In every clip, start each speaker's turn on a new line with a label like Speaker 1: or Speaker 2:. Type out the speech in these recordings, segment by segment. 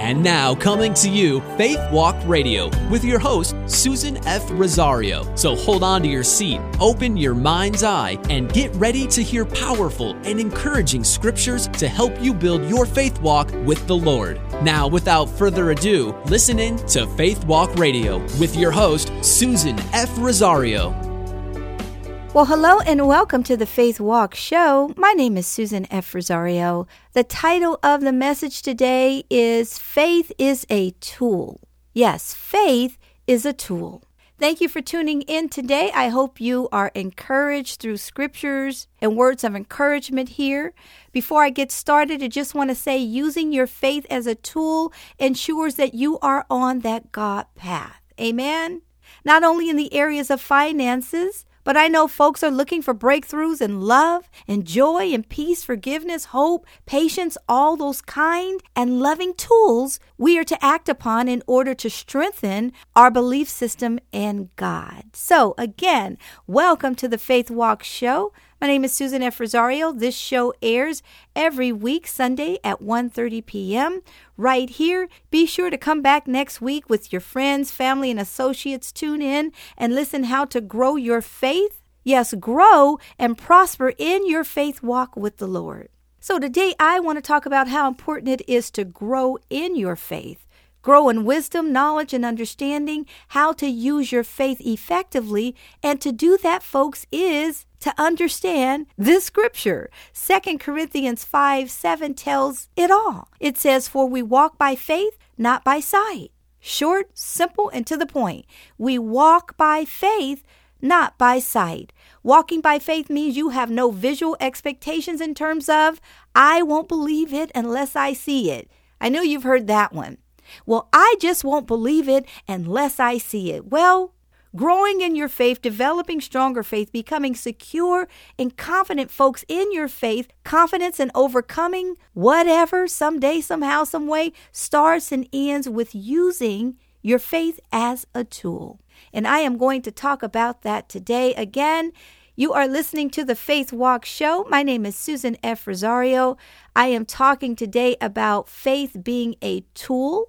Speaker 1: And now, coming to you, Faith Walk Radio, with your host, Susan F. Rosario. So hold on to your seat, open your mind's eye, and get ready to hear powerful and encouraging scriptures to help you build your faith walk with the Lord. Now, without further ado, listen in to Faith Walk Radio with your host, Susan F. Rosario.
Speaker 2: Well, hello and welcome to the Faith Walk Show. My name is Susan F. Rosario. The title of the message today is Faith is a Tool. Yes, faith is a tool. Thank you for tuning in today. I hope you are encouraged through scriptures and words of encouragement here. Before I get started, I just want to say using your faith as a tool ensures that you are on that God path. Amen? Not only in the areas of finances, but I know folks are looking for breakthroughs in love and joy and peace, forgiveness, hope, patience, all those kind and loving tools we are to act upon in order to strengthen our belief system in God. So again, welcome to the Faith Walk Show. My name is Susan F. Rosario. This show airs every week, Sunday at 1:30 p.m. right here. Be sure to come back next week with your friends, family, and associates. Tune in and listen how to grow your faith. Yes, grow and prosper in your faith walk with the Lord. So today I want to talk about how important it is to grow in your faith. Grow in wisdom, knowledge, and understanding how to use your faith effectively. And to do that, folks, is to understand this scripture. 2 Corinthians 5:7 tells it all. It says, "For we walk by faith, not by sight." Short, simple, and to the point. We walk by faith, not by sight. Walking by faith means you have no visual expectations in terms of, I won't believe it unless I see it. I know you've heard that one. Well, I just won't believe it unless I see it. Well, growing in your faith, developing stronger faith, becoming secure and confident folks in your faith, confidence in overcoming whatever, someday, somehow, some way, starts and ends with using your faith as a tool. And I am going to talk about that today. Again, you are listening to the Faith Walk Show. My name is Susan F. Rosario. I am talking today about faith being a tool.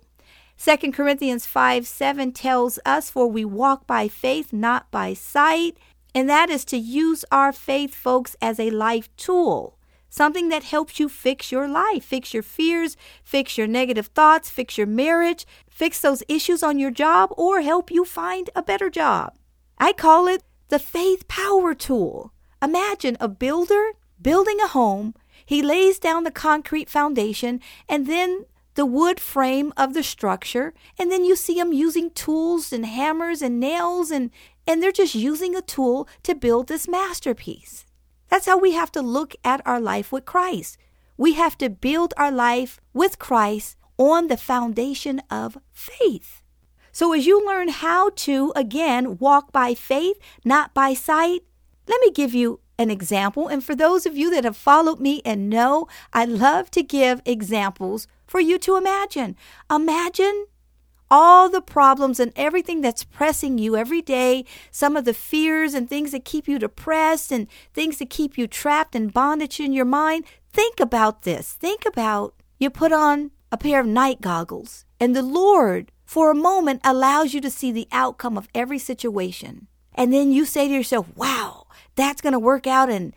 Speaker 2: 2 Corinthians 5:7 tells us, "For we walk by faith, not by sight." And that is to use our faith, folks, as a life tool. Something that helps you fix your life, fix your fears, fix your negative thoughts, fix your marriage, fix those issues on your job, or help you find a better job. I call it the faith power tool. Imagine a builder building a home. He lays down the concrete foundation and then the wood frame of the structure, and then you see them using tools and hammers and nails, and they're just using a tool to build this masterpiece. That's how we have to look at our life with Christ. We have to build our life with Christ on the foundation of faith. So as you learn how to, again, walk by faith, not by sight, let me give you an example. And for those of you that have followed me and know, I love to give examples for you to imagine. Imagine all the problems and everything that's pressing you every day, some of the fears and things that keep you depressed and things that keep you trapped in bondage in your mind. Think about this. Think about you put on a pair of night goggles and the Lord for a moment allows you to see the outcome of every situation. And then you say to yourself, wow, that's going to work out in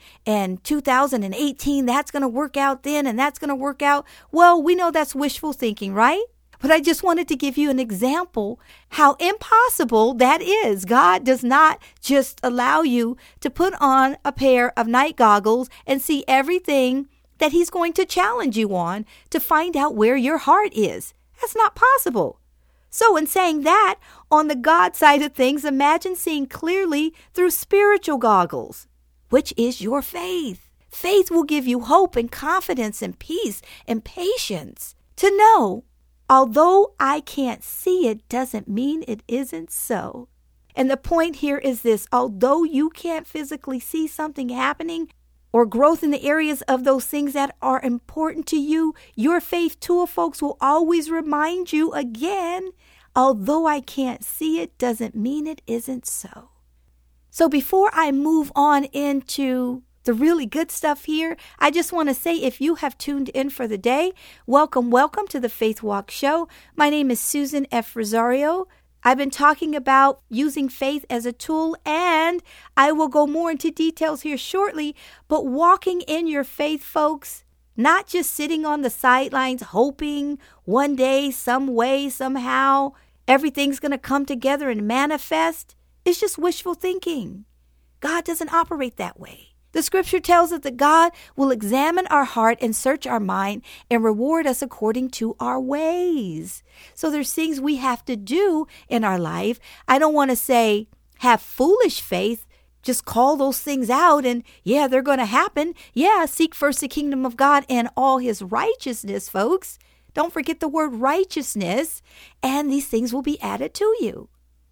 Speaker 2: 2018. That's going to work out then, and that's going to work out. Well, we know that's wishful thinking, right? But I just wanted to give you an example how impossible that is. God does not just allow you to put on a pair of night goggles and see everything that he's going to challenge you on to find out where your heart is. That's not possible. So in saying that, on the God side of things, imagine seeing clearly through spiritual goggles, which is your faith. Faith will give you hope and confidence and peace and patience to know, although I can't see it, doesn't mean it isn't so. And the point here is this, although you can't physically see something happening or growth in the areas of those things that are important to you, your faith tool, folks, will always remind you again, although I can't see it, doesn't mean it isn't so. So before I move on into the really good stuff here, I just want to say if you have tuned in for the day, welcome to the Faith Walk Show. My name is Susan F. Rosario. I've been talking about using faith as a tool, and I will go more into details here shortly, but walking in your faith, folks, not just sitting on the sidelines hoping one day, some way, somehow, everything's going to come together and manifest. It's just wishful thinking. God doesn't operate that way. The scripture tells us that God will examine our heart and search our mind and reward us according to our ways. So there's things we have to do in our life. I don't want to say have foolish faith. Just call those things out and yeah, they're going to happen. Yeah, seek first the kingdom of God and all his righteousness, folks. Don't forget the word righteousness, and these things will be added to you.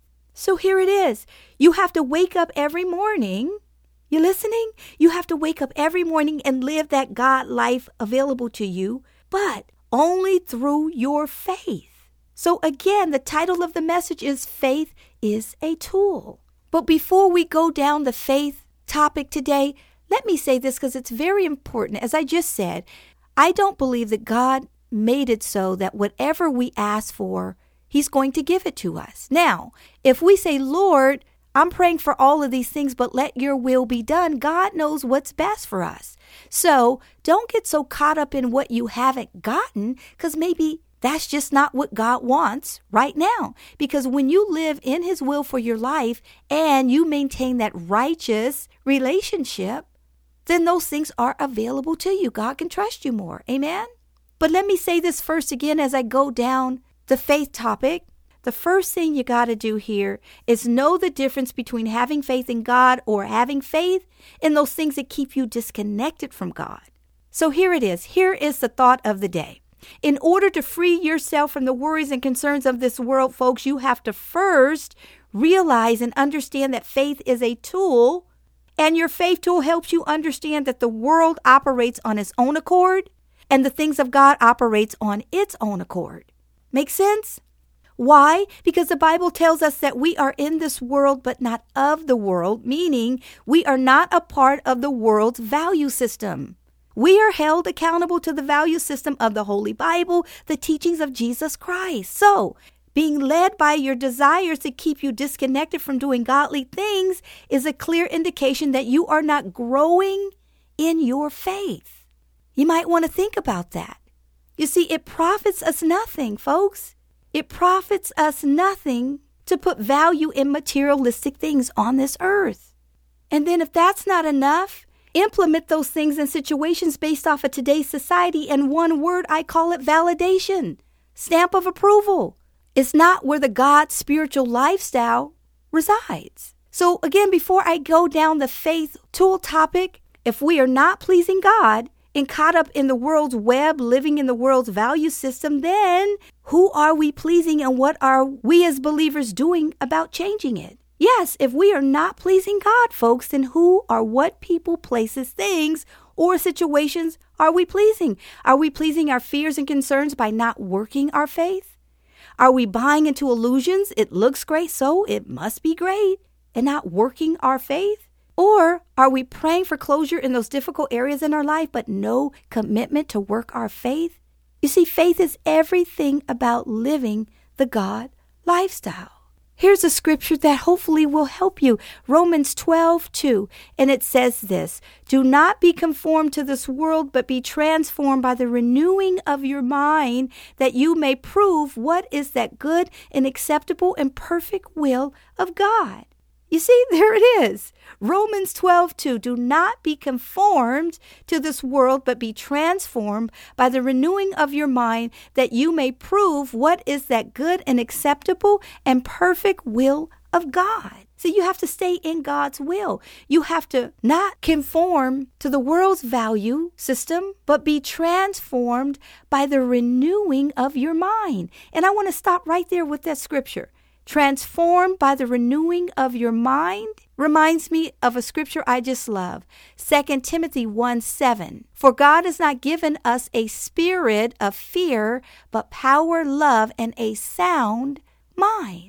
Speaker 2: So here it is. You have to wake up every morning. You listening? You have to wake up every morning and live that God life available to you, but only through your faith. So again, the title of the message is Faith is a Tool. But before we go down the faith topic today, let me say this because it's very important. As I just said, I don't believe that God made it so that whatever we ask for, he's going to give it to us. Now, if we say, Lord, I'm praying for all of these things, but let your will be done, God knows what's best for us. So don't get so caught up in what you haven't gotten, because maybe that's just not what God wants right now. Because when you live in his will for your life and you maintain that righteous relationship, then those things are available to you. God can trust you more. Amen? But let me say this first again as I go down the faith topic. The first thing you got to do here is know the difference between having faith in God or having faith in those things that keep you disconnected from God. So here it is. Here is the thought of the day. In order to free yourself from the worries and concerns of this world, folks, you have to first realize and understand that faith is a tool, and your faith tool helps you understand that the world operates on its own accord and the things of God operates on its own accord. Make sense? Why? Because the Bible tells us that we are in this world, but not of the world, meaning we are not a part of the world's value system. We are held accountable to the value system of the Holy Bible, the teachings of Jesus Christ. So, being led by your desires to keep you disconnected from doing godly things is a clear indication that you are not growing in your faith. You might want to think about that. You see, it profits us nothing, folks. It profits us nothing to put value in materialistic things on this earth. And then if that's not enough, implement those things in situations based off of today's society. And one word, I call it validation, stamp of approval. It's not where the God spiritual lifestyle resides. So again, before I go down the faith tool topic, if we are not pleasing God and caught up in the world's web, living in the world's value system, then who are we pleasing and what are we as believers doing about changing it? Yes, if we are not pleasing God, folks, then who or what people, places, things, or situations are we pleasing? Are we pleasing our fears and concerns by not working our faith? Are we buying into illusions? It looks great, so it must be great, and not working our faith? Or are we praying for closure in those difficult areas in our life, but no commitment to work our faith? You see, faith is everything about living the God lifestyle. Here's a scripture that hopefully will help you. Romans 12:2, and it says this, "Do not be conformed to this world, but be transformed by the renewing of your mind, that you may prove what is that good and acceptable and perfect will of God." You see, there it is. Romans 12:2, "Do not be conformed to this world, but be transformed by the renewing of your mind, that you may prove what is that good and acceptable and perfect will of God." So you have to stay in God's will. You have to not conform to the world's value system, but be transformed by the renewing of your mind. And I want to stop right there with that scripture. Transformed by the renewing of your mind reminds me of a scripture I just love. 2 Timothy 1:7. "For God has not given us a spirit of fear, but power, love, and a sound mind."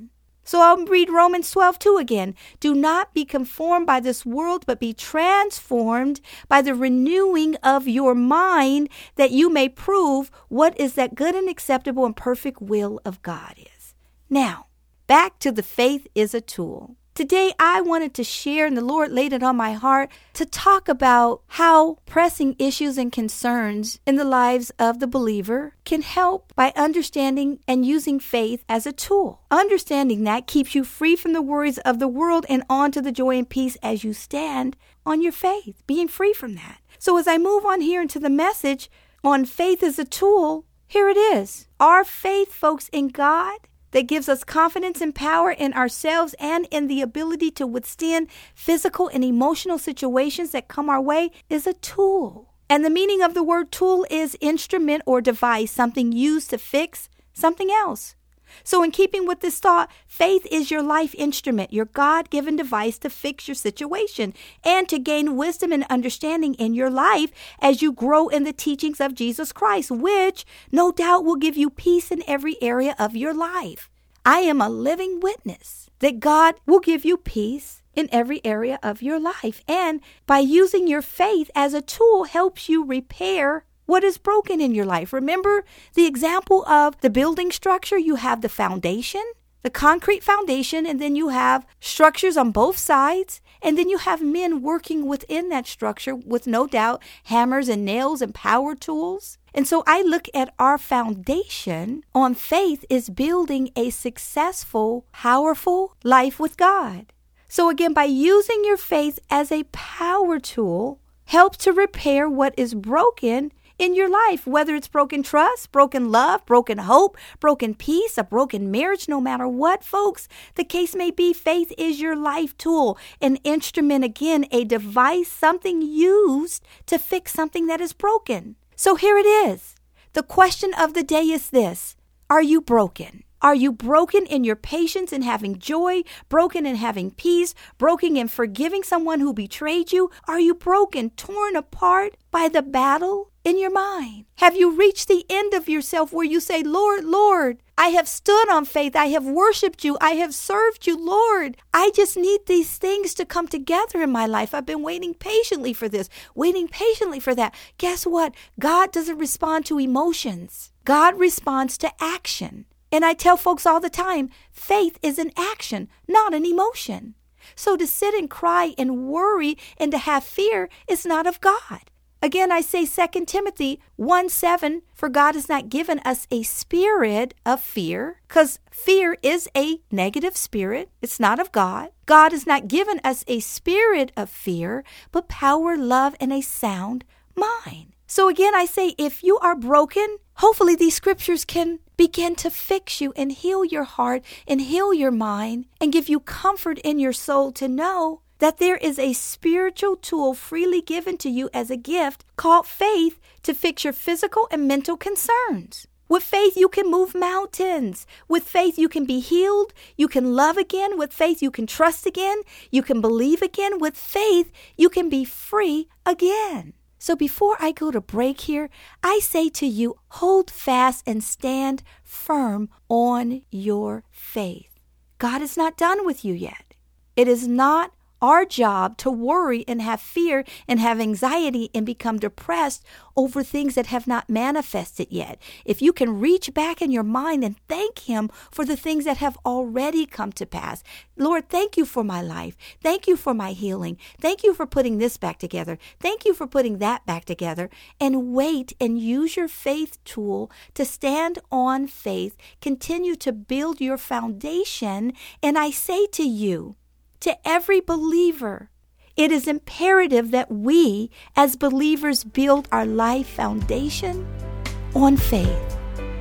Speaker 2: So I'll read Romans 12:2 again. Do not be conformed by this world, but be transformed by the renewing of your mind, that you may prove what is that good and acceptable and perfect will of God is. Now, back to the faith is a tool. Today, I wanted to share, and the Lord laid it on my heart, to talk about how pressing issues and concerns in the lives of the believer can help by understanding and using faith as a tool. Understanding that keeps you free from the worries of the world and on to the joy and peace as you stand on your faith, being free from that. So as I move on here into the message on faith as a tool, here it is. Our faith, folks, in God, that gives us confidence and power in ourselves and in the ability to withstand physical and emotional situations that come our way, is a tool. And the meaning of the word tool is instrument or device, something used to fix something else. So in keeping with this thought, faith is your life instrument, your God-given device to fix your situation and to gain wisdom and understanding in your life as you grow in the teachings of Jesus Christ, which no doubt will give you peace in every area of your life. I am a living witness that God will give you peace in every area of your life. And by using your faith as a tool helps you repair what is broken in your life. Remember the example of the building structure? You have the foundation, the concrete foundation, and then you have structures on both sides. And then you have men working within that structure with no doubt hammers and nails and power tools. And so I look at our foundation on faith is building a successful, powerful life with God. So again, by using your faith as a power tool, helps to repair what is broken in your life, whether it's broken trust, broken love, broken hope, broken peace, a broken marriage, no matter what, folks, the case may be, faith is your life tool, an instrument, again, a device, something used to fix something that is broken. So here it is. The question of the day is this: are you broken? Are you broken in your patience and having joy, broken in having peace, broken in forgiving someone who betrayed you? Are you broken, torn apart by the battle in your mind? Have you reached the end of yourself where you say, Lord, Lord, I have stood on faith. I have worshiped you. I have served you, Lord. I just need these things to come together in my life. I've been waiting patiently for this, waiting patiently for that. Guess what? God doesn't respond to emotions. God responds to action. And I tell folks all the time, faith is an action, not an emotion. So to sit and cry and worry and to have fear is not of God. Again, I say 2 Timothy 1:7, for God has not given us a spirit of fear, because fear is a negative spirit. It's not of God. God has not given us a spirit of fear, but power, love, and a sound mind. So again, I say, if you are broken, hopefully these scriptures can begin to fix you and heal your heart and heal your mind and give you comfort in your soul to know that there is a spiritual tool freely given to you as a gift called faith to fix your physical and mental concerns. With faith, you can move mountains. With faith, you can be healed. You can love again. With faith, you can trust again. You can believe again. With faith, you can be free again. So before I go to break here, I say to you, hold fast and stand firm on your faith. God is not done with you yet. It is not our job to worry and have fear and have anxiety and become depressed over things that have not manifested yet. If you can reach back in your mind and thank Him for the things that have already come to pass. Lord, thank you for my life. Thank you for my healing. Thank you for putting this back together. Thank you for putting that back together. And wait and use your faith tool to stand on faith. Continue to build your foundation. And I say to you, to every believer, it is imperative that we as believers build our life foundation on faith.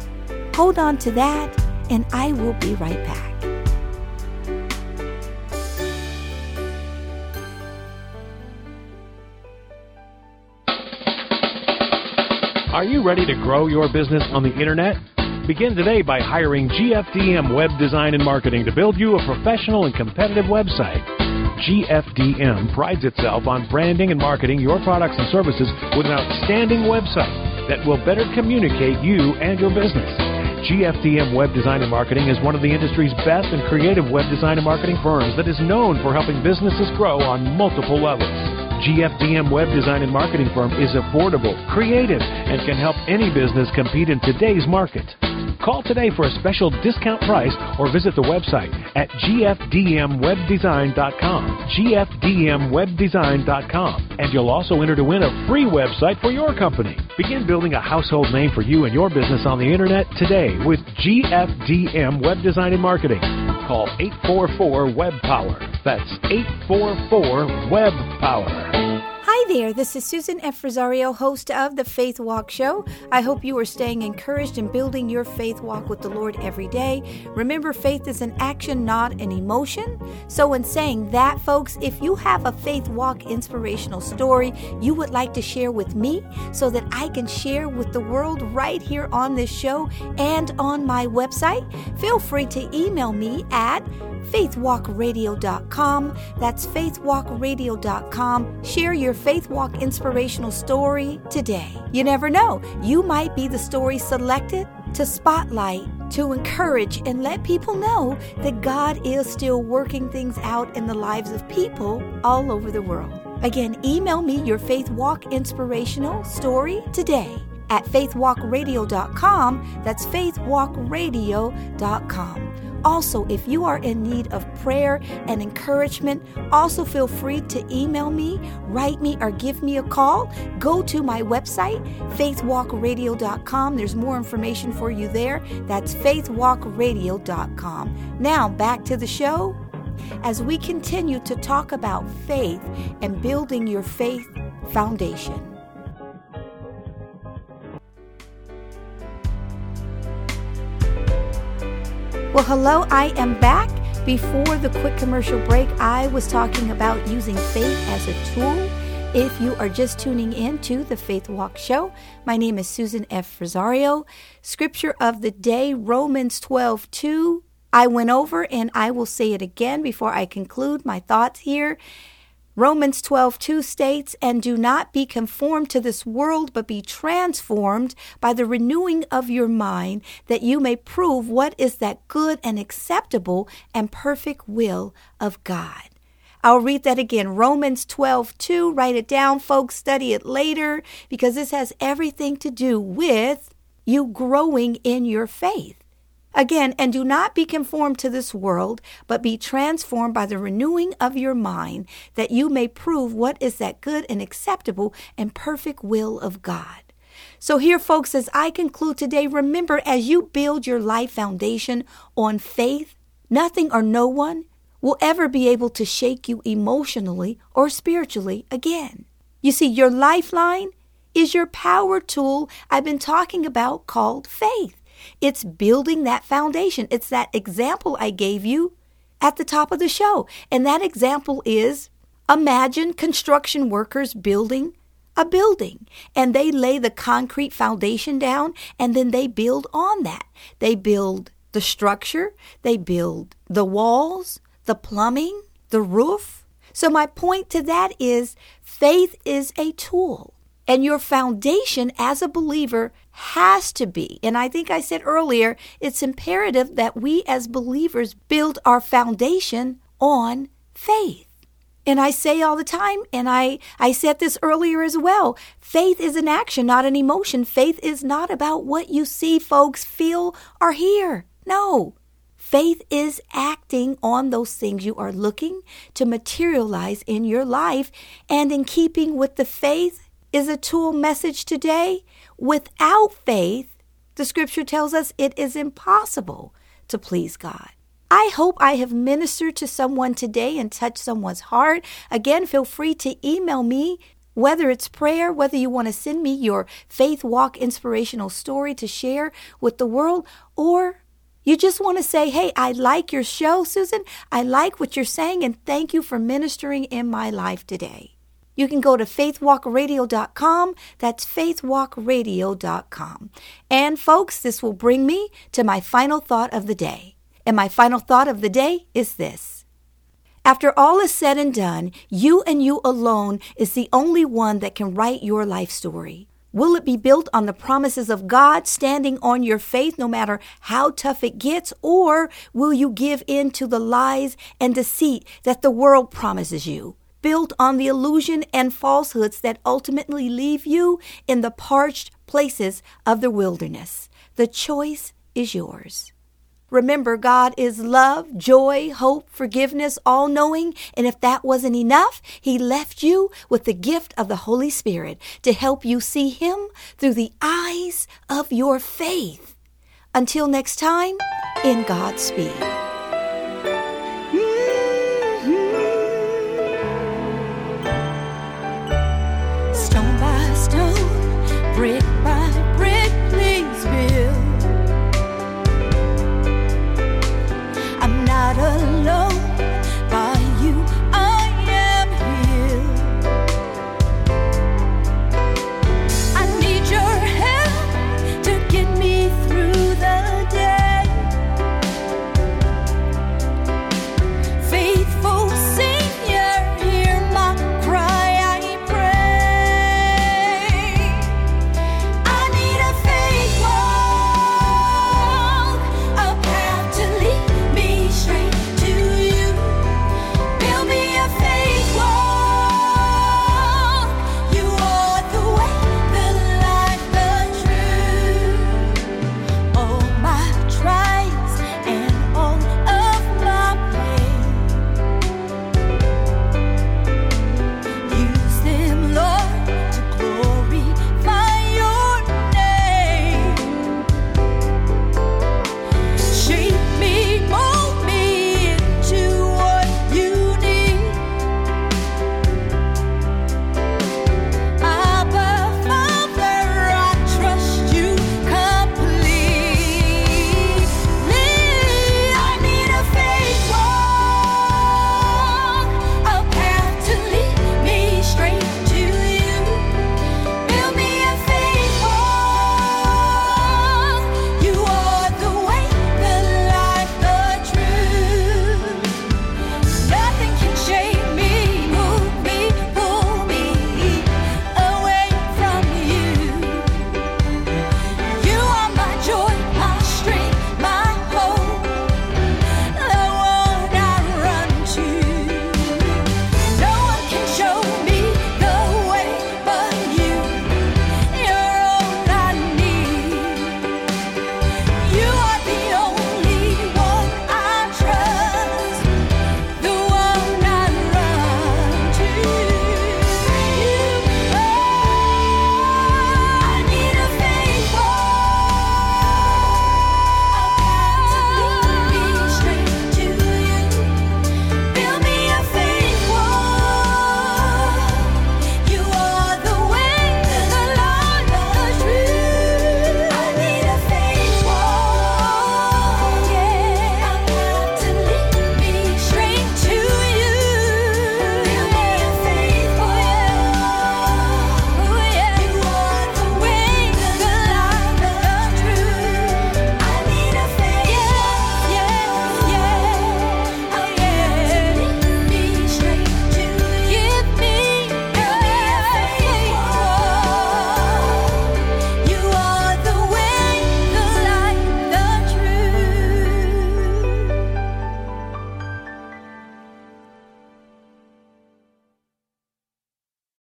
Speaker 2: Hold on to that, and I will be right back.
Speaker 3: Are you ready to grow your business on the internet? Begin today by hiring GFDM Web Design and Marketing to build you a professional and competitive website. GFDM prides itself on branding and marketing your products and services with an outstanding website that will better communicate you and your business. GFDM Web Design and Marketing is one of the industry's best and creative web design and marketing firms that is known for helping businesses grow on multiple levels. GFDM Web Design and Marketing firm is affordable, creative, and can help any business compete in today's market. Call today for a special discount price or visit the website at gfdmwebdesign.com, gfdmwebdesign.com, and you'll also enter to win a free website for your company. Begin building a household name for you and your business on the internet today with GFDM Web Design and Marketing. Call 844-WEB-POWER. That's 844-WEB-POWER.
Speaker 2: Hi there, this is Susan F. Rosario, host of The Faith Walk Show. I hope you are staying encouraged and building your faith walk with the Lord every day. Remember, faith is an action, not an emotion. So in saying that, folks, if you have a faith walk inspirational story you would like to share with me so that I can share with the world right here on this show and on my website, feel free to email me at faithwalkradio.com. That's faithwalkradio.com. Share your Faith Walk inspirational story today. You never know. You might be the story selected to spotlight, to encourage, and let people know that God is still working things out in the lives of people all over the world. Again, email me your Faith Walk inspirational story today at faithwalkradio.com. That's faithwalkradio.com. Also, if you are in need of prayer and encouragement, also feel free to email me, write me, or give me a call. Go to my website, faithwalkradio.com. There's more information for you there. That's faithwalkradio.com. Now, back to the show. As we continue to talk about faith and building your faith foundation. Well, hello, I am back. Before the quick commercial break, I was talking about using faith as a tool. If you are just tuning in to the Faith Walk Show, my name is Susan F. Rosario. Scripture of the day, Romans 12:2. I went over and I will say it again before I conclude my thoughts here. Romans 12:2 states, "And do not be conformed to this world, but be transformed by the renewing of your mind, that you may prove what is that good and acceptable and perfect will of God." I'll read that again. Romans 12:2. Write it down, folks. Study it later, because this has everything to do with you growing in your faith. Again, "And do not be conformed to this world, but be transformed by the renewing of your mind, that you may prove what is that good and acceptable and perfect will of God." So here, folks, as I conclude today, remember, as you build your life foundation on faith, nothing or no one will ever be able to shake you emotionally or spiritually again. You see, your lifeline is your power tool I've been talking about called faith. It's building that foundation. It's that example I gave you at the top of the show. And that example is, imagine construction workers building a building, and they lay the concrete foundation down, and then they build on that. They build the structure, they build the walls, the plumbing, the roof. So my point to that is, faith is a tool. And your foundation as a believer has to be, and I think I said earlier, it's imperative that we as believers build our foundation on faith. And I say all the time, and I said this earlier as well, faith is an action, not an emotion. Faith is not about what you see, folks, feel, or hear. No. Faith is acting on those things you are looking to materialize in your life. And in keeping with the faith is a tool message today. Without faith, the scripture tells us it is impossible to please God. I hope I have ministered to someone today and touched someone's heart. Again, feel free to email me, whether it's prayer, whether you want to send me your Faith Walk inspirational story to share with the world, or you just want to say, hey, I like your show, Susan. I like what you're saying, and thank you for ministering in my life today. You can go to faithwalkradio.com. That's faithwalkradio.com. And folks, this will bring me to my final thought of the day. And my final thought of the day is this. After all is said and done, you and you alone is the only one that can write your life story. Will it be built on the promises of God, standing on your faith no matter how tough it gets? Or will you give in to the lies and deceit that the world promises you, built on the illusion and falsehoods that ultimately leave you in the parched places of the wilderness? The choice is yours. Remember, God is love, joy, hope, forgiveness, all-knowing. And if that wasn't enough, He left you with the gift of the Holy Spirit to help you see Him through the eyes of your faith. Until next time, in Godspeed.